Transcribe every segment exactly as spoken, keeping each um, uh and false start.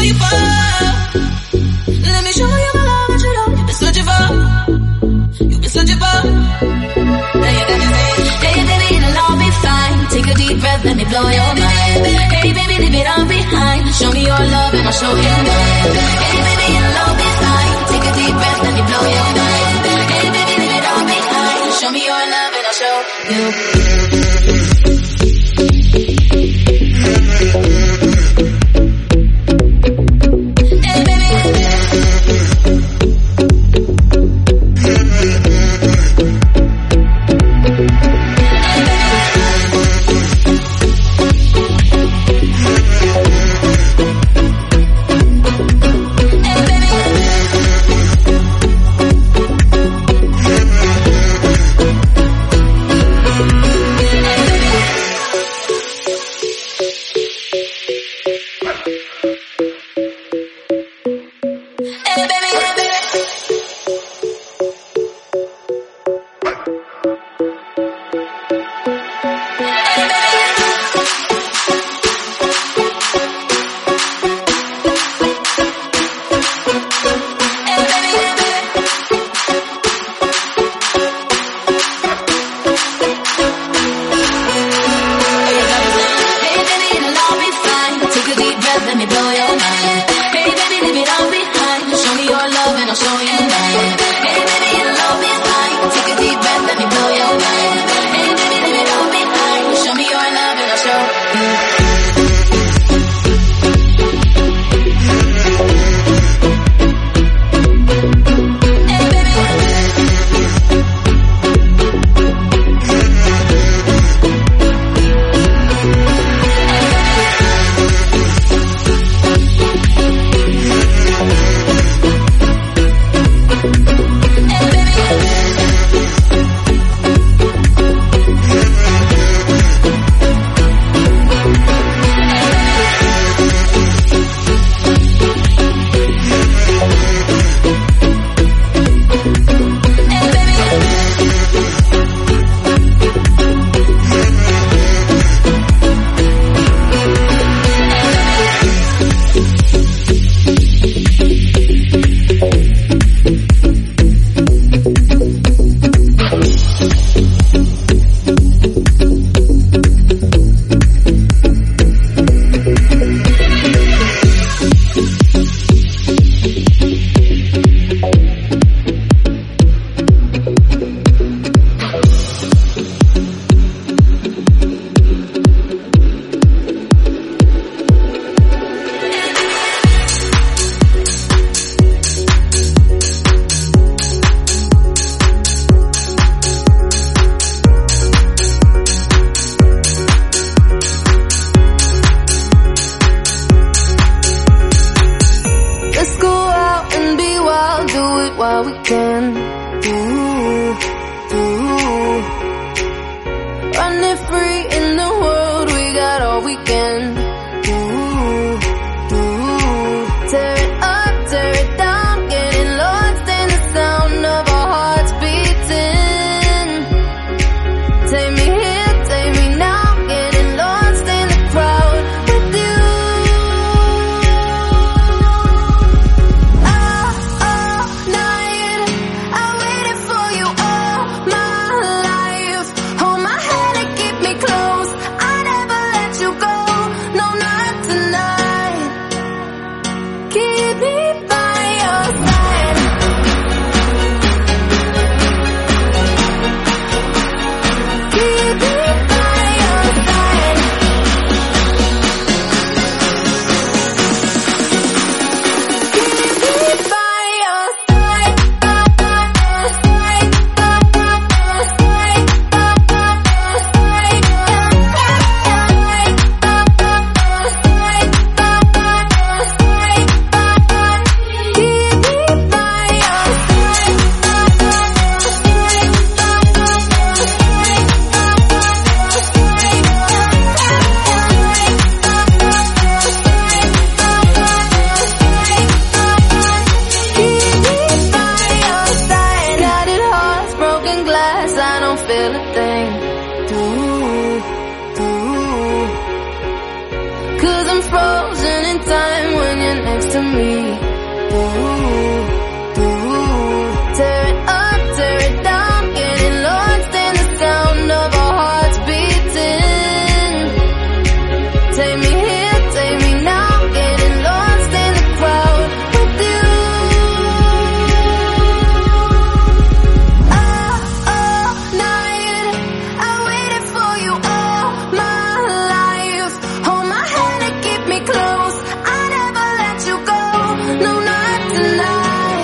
you for. Let me show you my love that you know you've been searching for. You've been searching for. Now you got me saying, hey baby, it'll all be fine. Take a deep breath, let me blow your mind. Hey baby, leave it all behind. Show me your love and I'll show you mine. Hey baby, it'll all be fine. Take a deep breath, let me blow your mind. Hey baby, leave it all behind. Show me your love and I'll show you. Hold my hand and keep me close. I never let you go. next to me. Ooh, ooh. Tear it up, tear it down, getting lost in the sound of our hearts beating. Take me here, take me now, getting lost in the crowd with you. All, all night, I waited for you all my life. Hold my hand and keep me close, I never let you go. No, not tonight.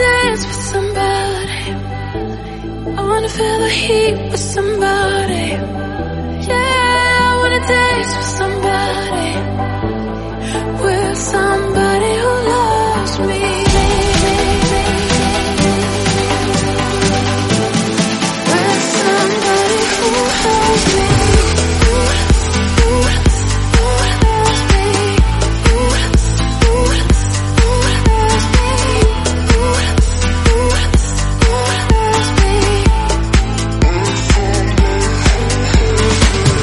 dance with somebody. I wanna feel the heat with somebody. Yeah, I wanna dance with somebody. With somebody who loves me. With somebody who holds me.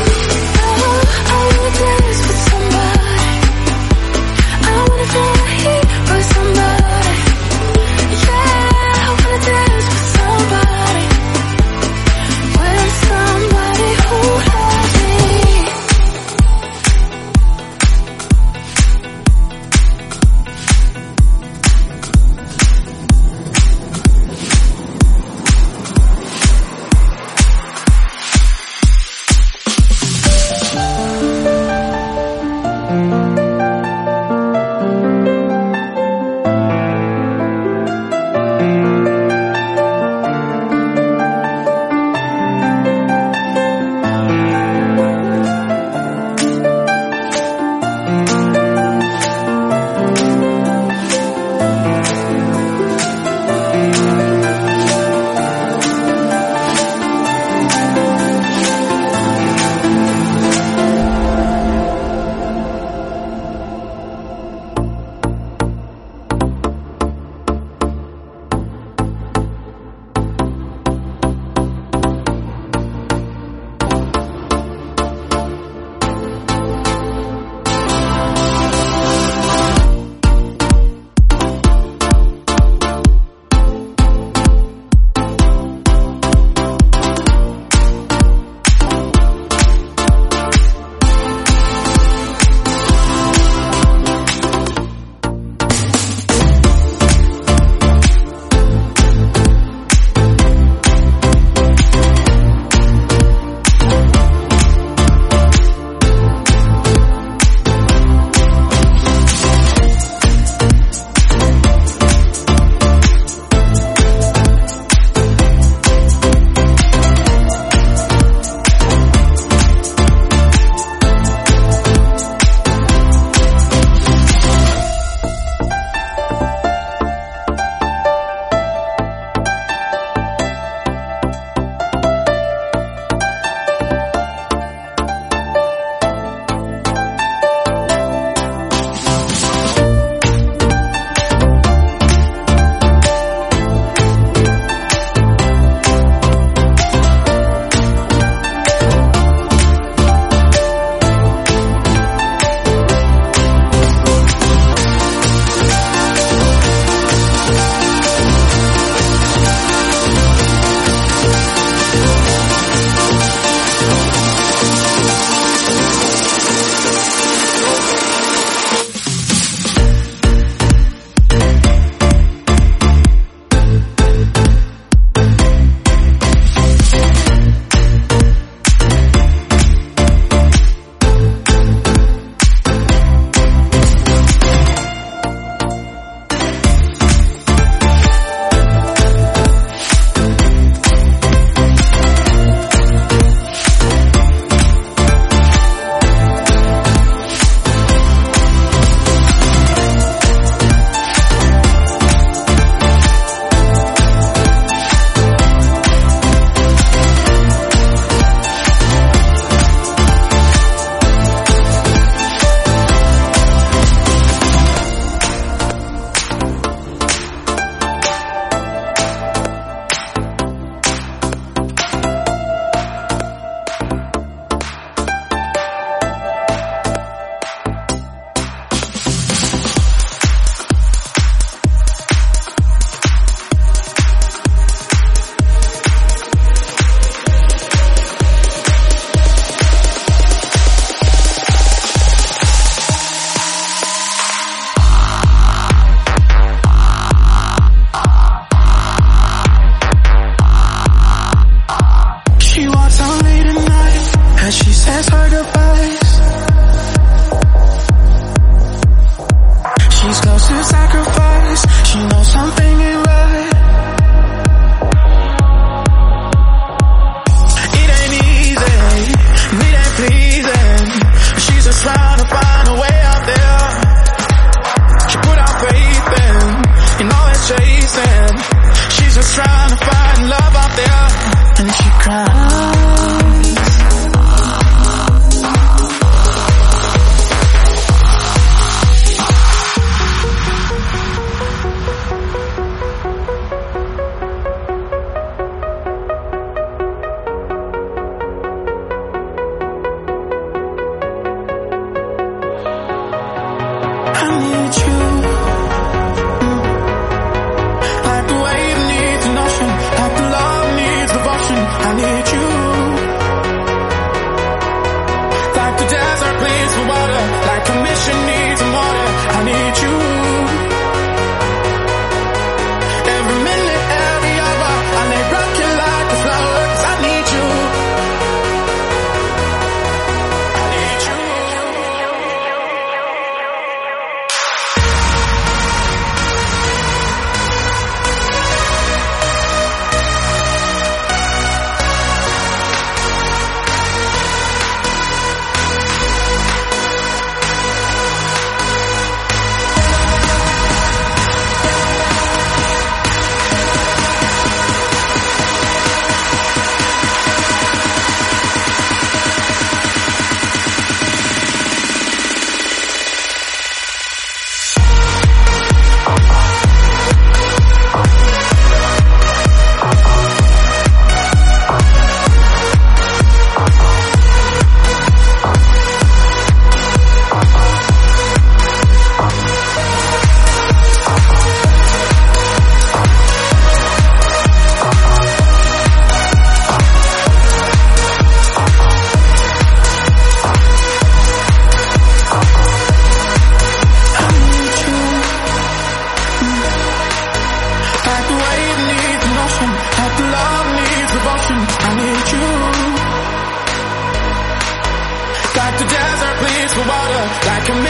Dance with somebody. I wanna feel the heat.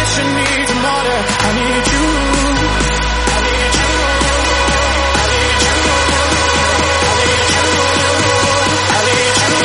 nation needs an order. I need you. I need you. I need you. I need you. I need you.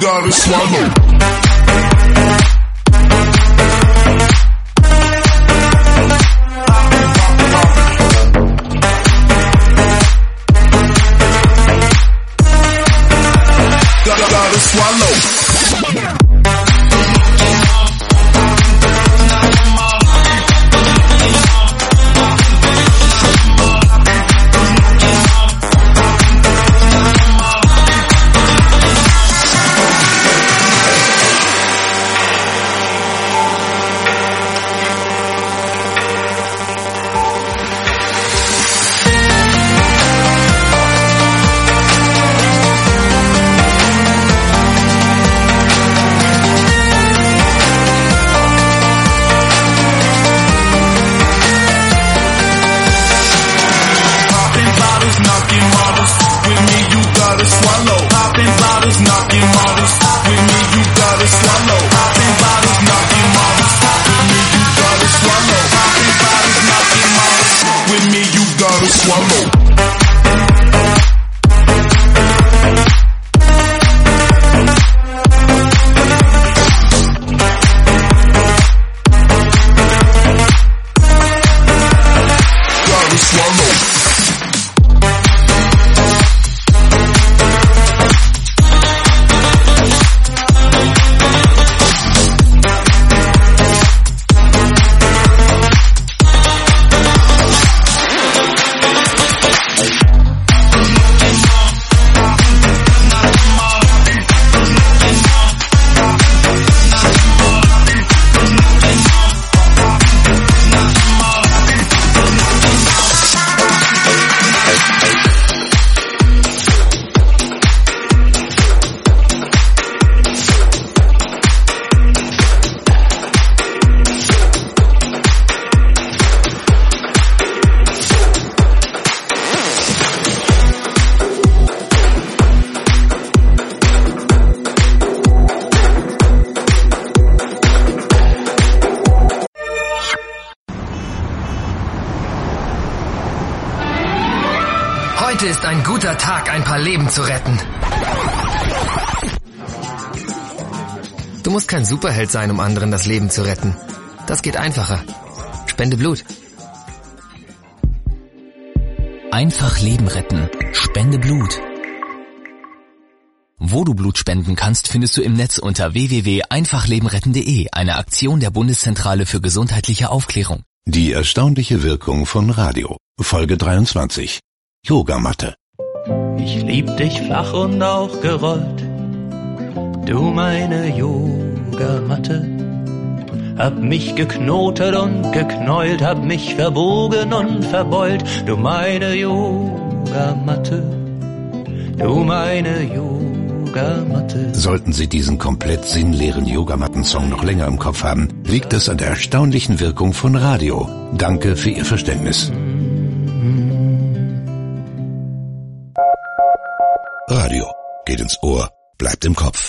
gotta swallow. Gotta swallow. Heute ist ein guter Tag, ein paar Leben zu retten. Du musst kein Superheld sein, um anderen das Leben zu retten. Das geht einfacher. Spende Blut. Einfach Leben retten. Spende Blut. Wo du Blut spenden kannst, findest du im Netz unter w w w punkt einfach leben retten punkt de, eine Aktion der Bundeszentrale für gesundheitliche Aufklärung. Die erstaunliche Wirkung von Radio. Folge dreiundzwanzig. Yogamatte. Ich lieb dich flach und auch gerollt, du meine Yogamatte. Hab mich geknotet und geknäult, hab mich verbogen und verbeult, du meine Yogamatte, du meine Yogamatte. Sollten Sie diesen komplett sinnleeren Yogamatten-Song noch länger im Kopf haben, liegt es an der erstaunlichen Wirkung von Radio. Danke für Ihr Verständnis. Radio geht ins Ohr, bleibt im Kopf.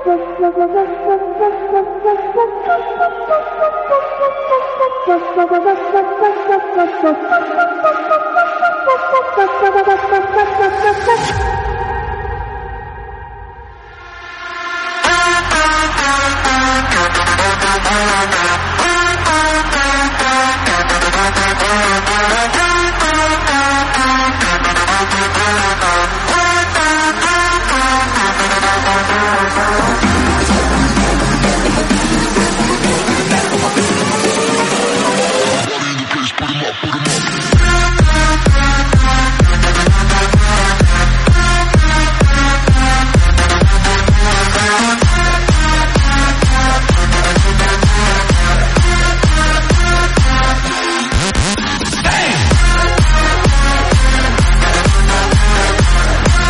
Hey!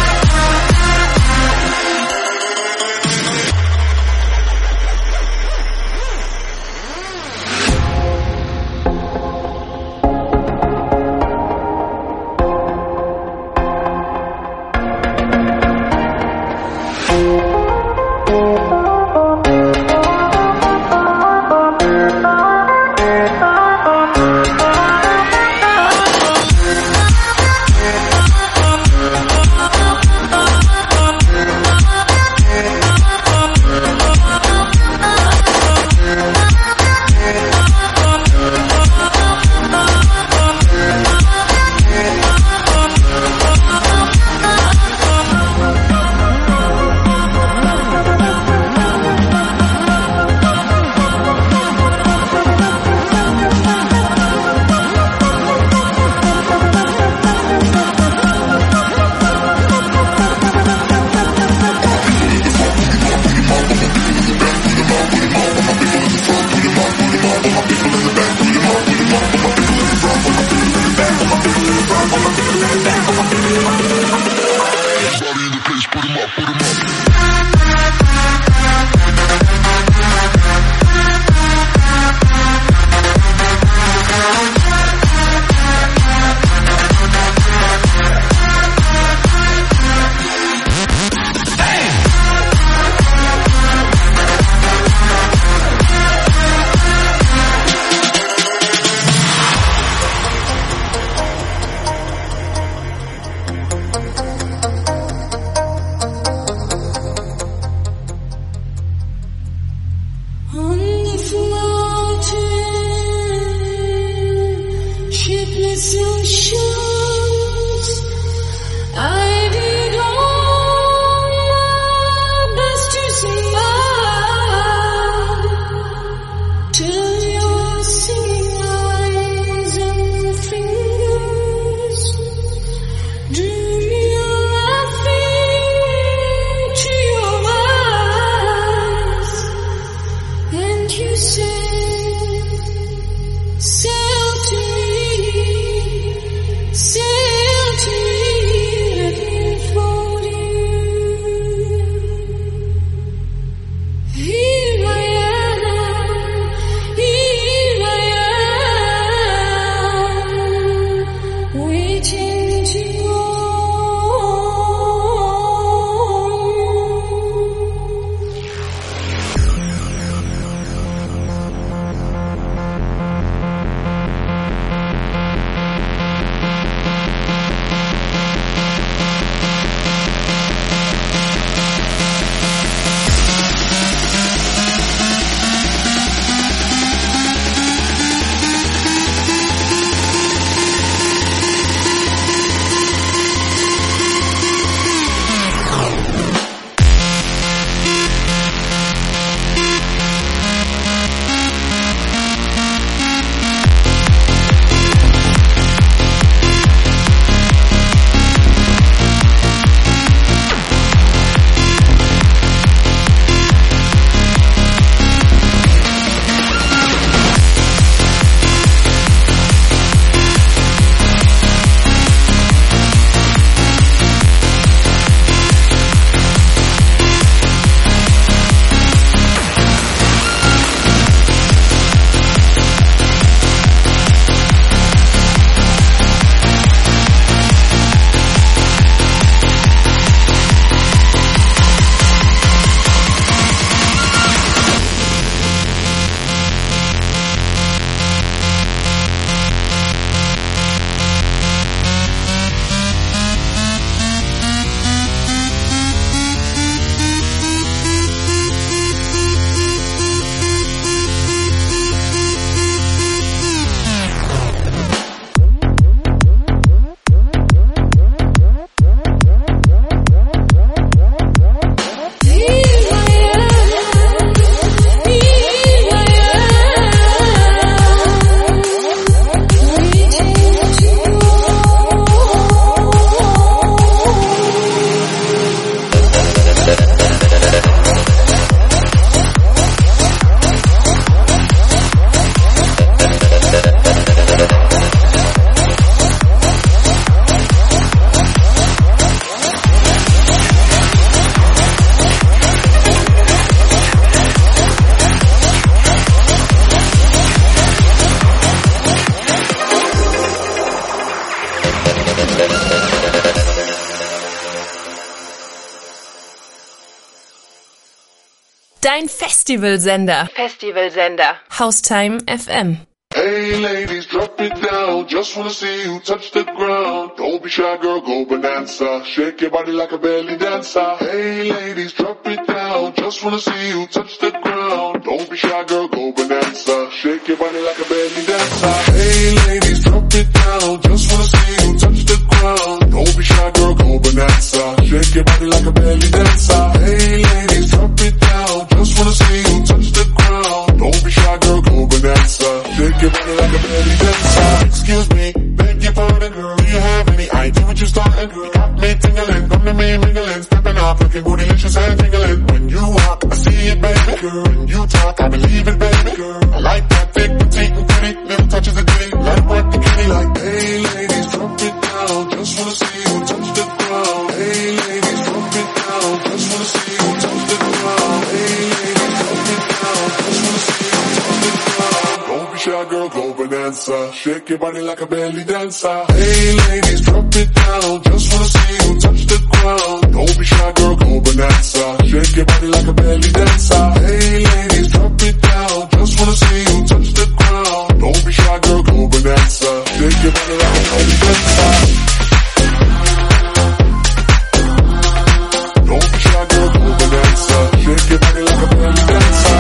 Dein Festivalsender. Festivalsender. Haustime F M. Hey ladies, drop it down. Just wanna see you touch the ground. Don't be shy, girl, go bonanza. Shake your body like a belly dancer. Hey ladies, drop it down. Just wanna see you touch the ground. Don't be shy, girl, go bonanza. Shake your body like a belly dancer. Hey ladies, drop it down. Just wanna see you touch the ground. Don't be shy, girl, go bonanza. Shake your body like a belly dancer. Hey ladies, drop it down. Just wanna see you touch the ground. Don't be shy, girl, go bonanza. Shake your body like a belly dancer. Excuse me, beg your pardon, girl. Do you have any idea what you're starting, girl? Got me tingling, come to me mingling, stepping off, looking bootylicious and tingling. When you walk, I see it, baby, girl. When you talk, I believe it, baby, girl. I like that thick, petite and pretty, little touches of ditty, let it work the kitty. Like, hey ladies, drop it down. Just wanna see you touch the ground. Hey ladies, drop it down. Just wanna see you touch the ground. Hey ladies, drop it down. Just wanna see you touch the ground. Don't be shy, girl, go bonanza. Shake your body like a belly dancer. Hey ladies, drop it down. Just wanna see you touch the ground. Don't be shy, girl, go bonanza. Shake your body like a belly dancer. Hey ladies, drop it down. Just wanna see you touch the ground. Don't be shy, girl, go bonanza. Shake your body like a belly dancer. Don't be shy, girl, go bonanza. Shake your body like a belly dancer.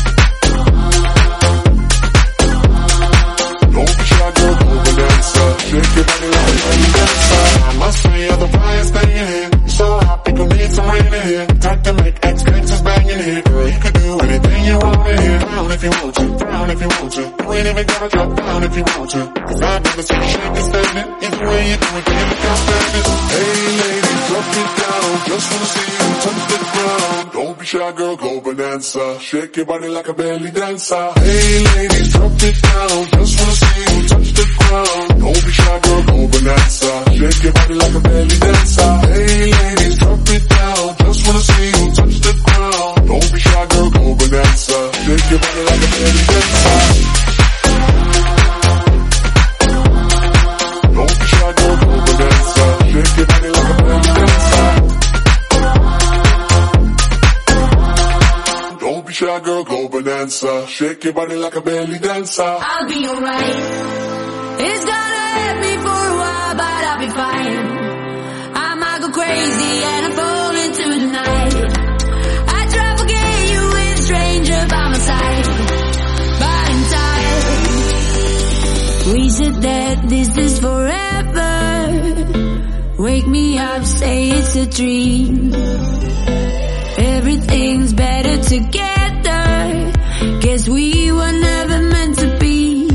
Don't be shy, girl, go bonanza. Shake your body like a belly dancer. I must say you're the brightest thing in here. You're so hot, people need some rain in here. Time to make ex-gangsters bang in here. Girl, you can do anything you want in here. Down if you want to, down if you want to. You ain't even gotta drop down if you want to. Cause I've never seen you shake and stand it. Either way you do it, baby, can't stand it. Hey ladies, drop it down. Just wanna see you touch the ground. Don't be shy, girl, go bonanza. Shake your body like a belly dancer. Hey ladies, drop it down. Just wanna see you touch the ground. Don't be shy, girl, go bonanza. Shake your body like a belly dancer. Hey ladies, drop it down. Just wanna see you touch the ground. Don't be shy, girl, go bonanza. Shake your body like a belly dancer. Don't be shy, girl, go bonanza. Shake your body like a belly dancer. Don't be shy, girl, go bonanza. Shake your body like a belly dancer. I'll be alright. It's gonna hurt me for a while, but I'll be fine. I might go crazy and I fall into the night. I try to forget you with a stranger by my side, but in time we said that this is forever. Wake me up, say it's a dream. Everything's better together. Guess we were never meant to be.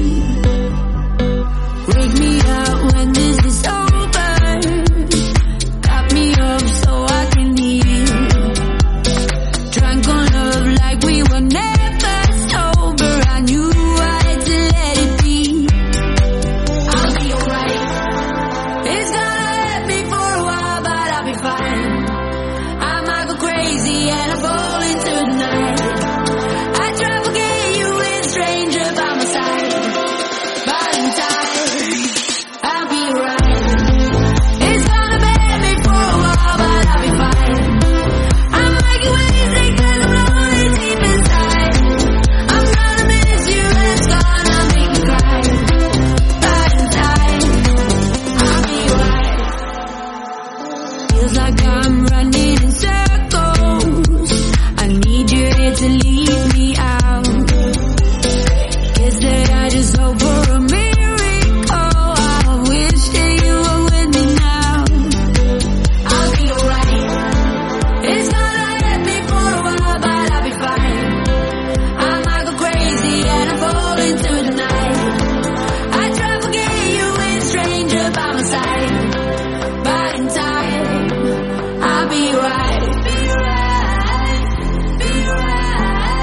Wake me up when this is over. Got me up so I can heal. Drunk on love like we were never sober. I knew I had to let it be. I'll be alright. It's gonna hurt me for a while, but I'll be fine. I might go crazy and I fall into the night. I try to forget you with a stranger by my side, but in time I'll be right. It's gonna hurt me for a while, but I'll be fine. I might get wasted 'cause I'm lonely deep inside. I'm gonna miss you and it's gonna make me cry, but in time I'll be right. Feels like I'm running in circles. I need you here to lead me out. Guess that I just hope for a miracle. I wish that you were with me now. I'll be alright. It's gonna hurt me for a while, but I'll be fine. I might go crazy and I fall into the night. I try to forget you with a stranger by my side, but in time I'll be right. Be right. Be right.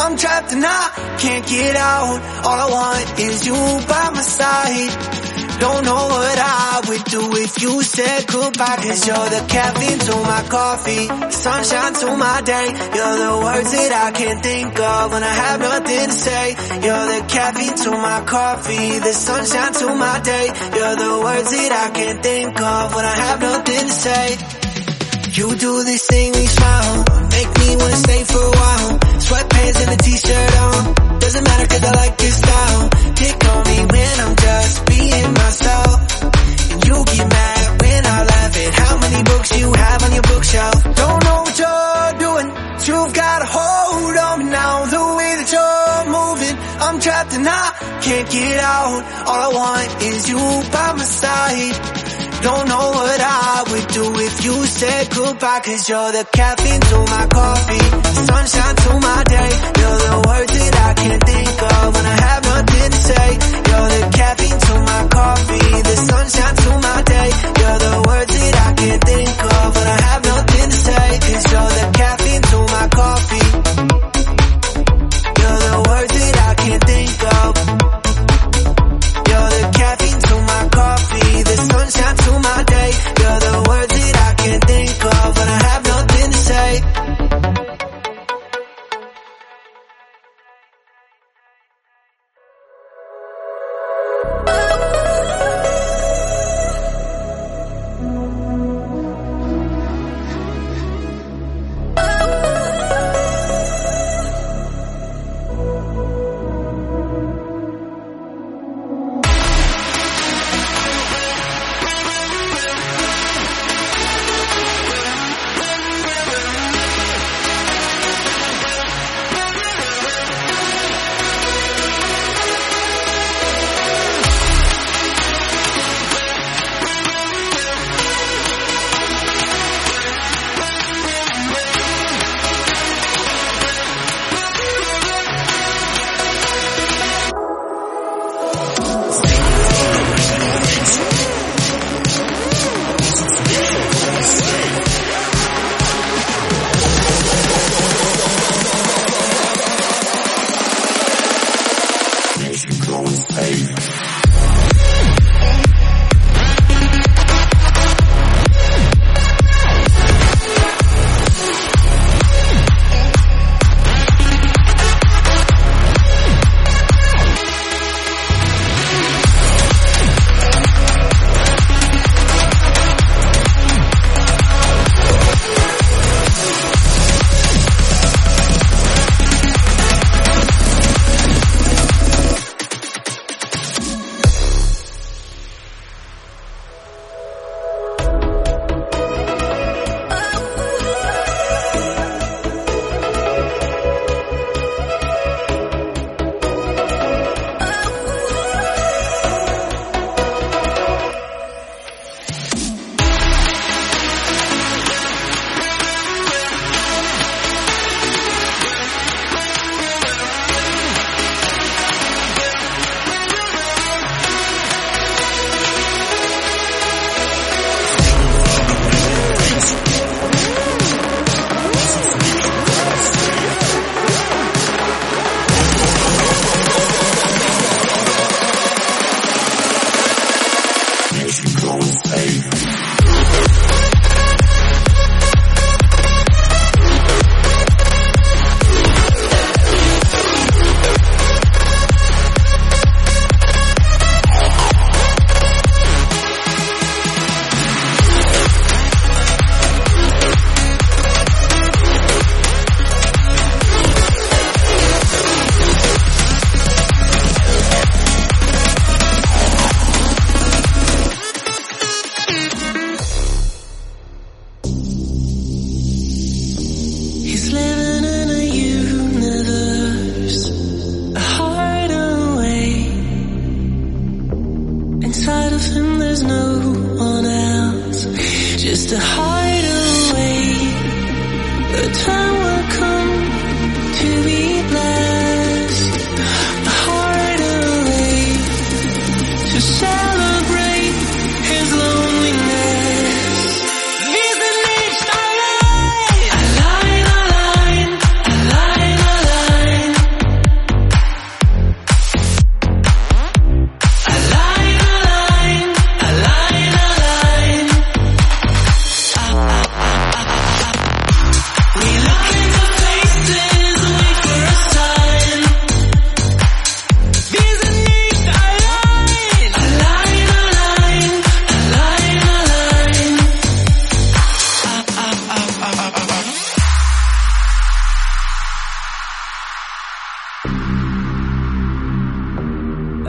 I'm trapped and I can't get out. All I want is you by my side. Don't know what I would do if you said goodbye. Cause you're the caffeine to my coffee, sunshine to my day. You're the words that I can't think of when I have nothing to say. You're the caffeine to my coffee, the sunshine to my day. You're the words that I can't think of when I have nothing to say. You do this thing, we smile, make me wanna stay for a while. Sweatpants and a t-shirt on, doesn't matter cause I like your style. Pick on me when I'm just being myself, and you get mad when I laugh at how many books you have on your bookshelf. Don't know what you're doing, but you've got a hold on me now. The way that you're moving, I'm trapped and I can't get out. All I want is you by my side. Don't know what I would do if you said goodbye. Cause you're the caffeine to my coffee, sunshine to my day. You're the words that I can't think of when I have nothing to say. You're the caffeine to my coffee, the sunshine to my day. You're the words that I can't think of when I have nothing to say. Cause you're the caffeine to my coffee, you're the words that I can't think of. You're the caffeine to my coffee, the sunshine to my day. You're the words that I can't think of when I have nothing to say.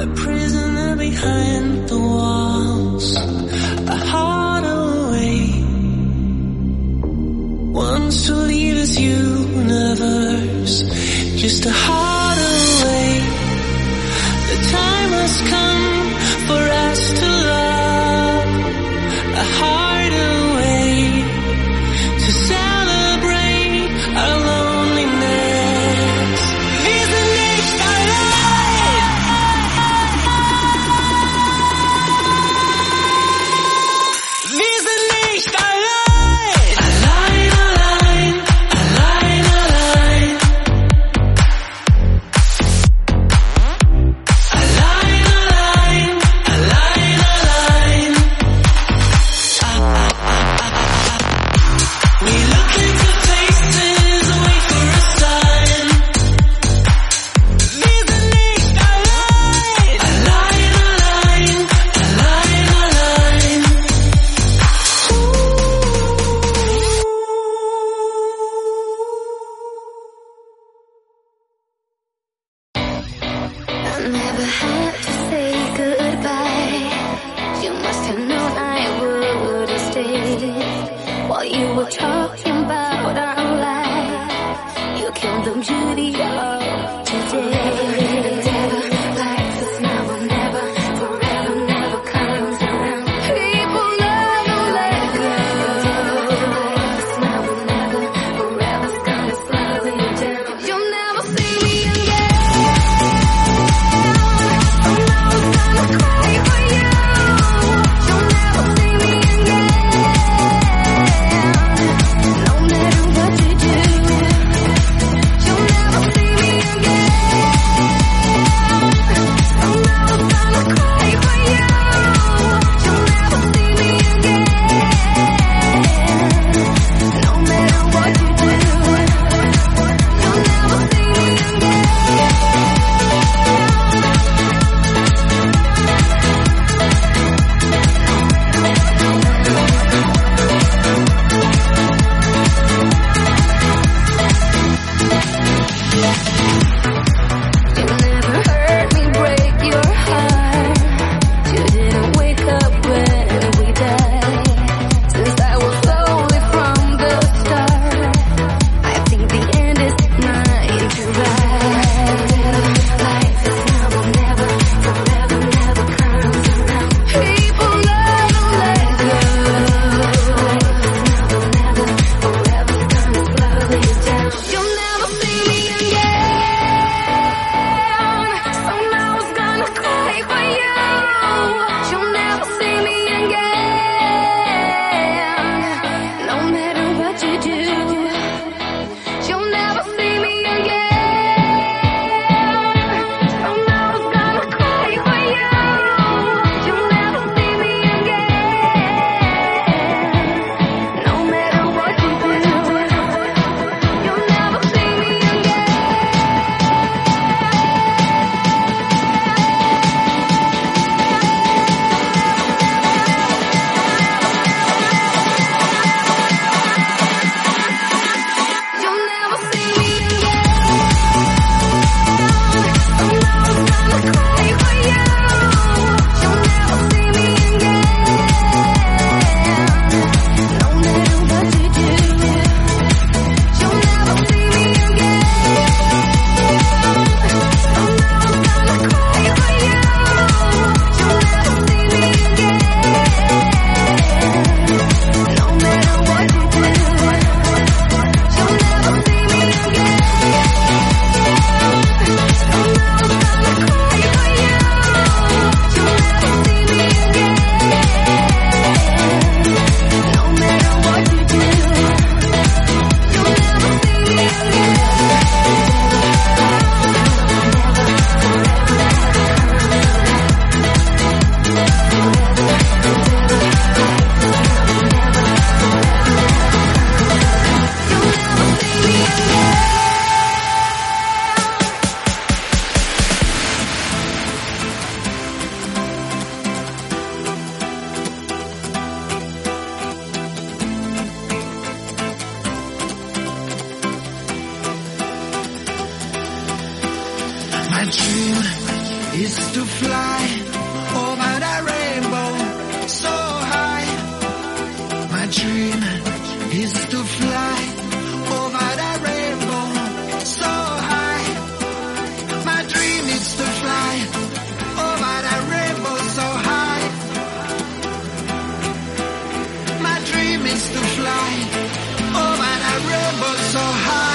a prisoner behind the walls, a heart away, wants to leave this universe, just a heart away. The time has come for us to love, a heart away, to celebrate our loneliness. Wir sind nicht allein. Wir sind nicht allein. Allein, allein, allein, allein. Allein, allein, allein, allein. We look into faces, wait for a sign. Wir sind nicht allein. Allein, allein, allein, allein. I never had to say goodbye. You must have known I would stay. While you were talking about our life, you killed the beauty of today. Never like this now or never, forever never comes around. People never let go. Like this now or never, forever's gonna slow you down. You'll never see me again. is to fly over the rainbow so high. My dream is to fly over the rainbow so high. My dream is to fly over the rainbow so high. My dream is to fly over the rainbow so high.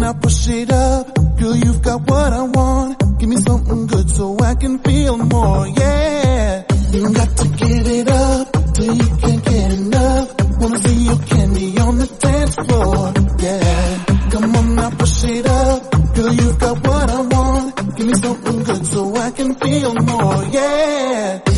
now, push it up. Girl, you've got what I want. Give me something good so I can feel more, yeah. You got to give it up till you can't get enough. Wanna see your candy on the dance floor, yeah. Come on now, push it up. Girl, you've got what I want. Give me something good so I can feel more, yeah.